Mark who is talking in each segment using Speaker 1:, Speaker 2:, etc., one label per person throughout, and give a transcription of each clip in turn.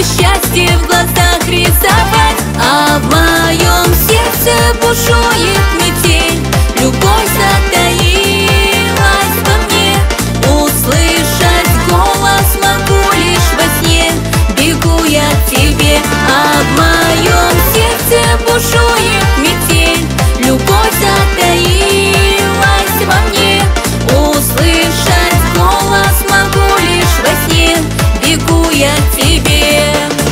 Speaker 1: счастье в глазах рисовать. А в моем сердце бушует метель, любовь затаилась во мне. Услышать голос могу лишь во сне, бегу я к тебе. А в моем сердце бушует метель, любовь затаилась во мне. Услышать голос могу лишь во сне, бегу я к тебе.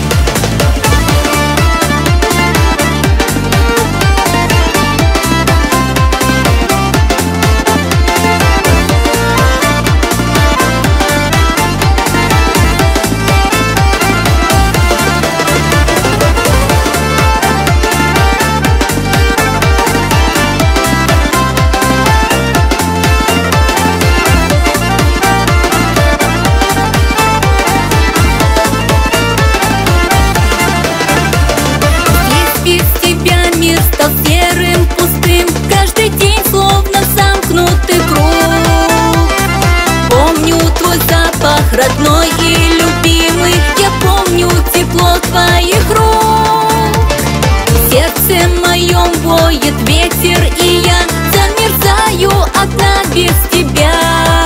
Speaker 1: Стал серым, пустым, каждый день словно замкнутый круг. Помню твой запах родной и любимый, я помню тепло твоих рук. В сердце моем воет ветер, и я замерзаю одна без тебя.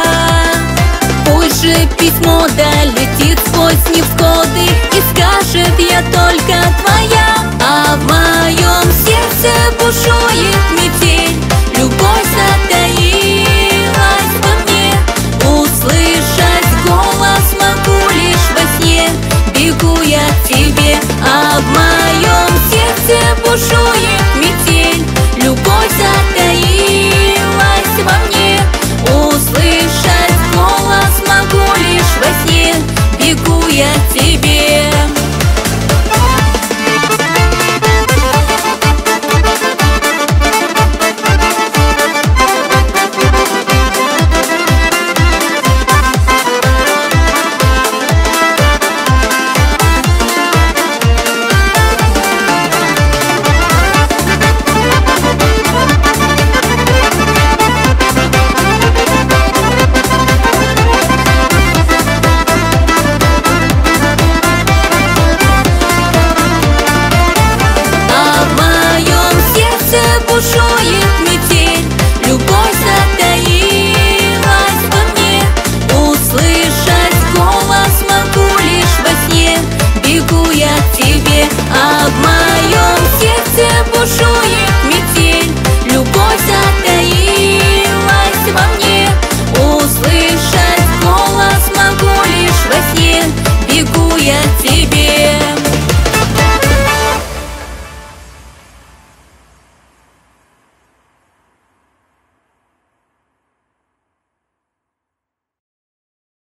Speaker 1: Пусть же письмо долетит сквозь невзгоды и скажет: я только твоя. А в моем сердце бушует метель, любовь затаилась во мне. Услышать голос могу лишь во сне, бегу я к тебе. А в моем сердце бушует метель, любовь затаилась во мне. Услышать голос могу лишь во сне, бегу я к тебе. Бушует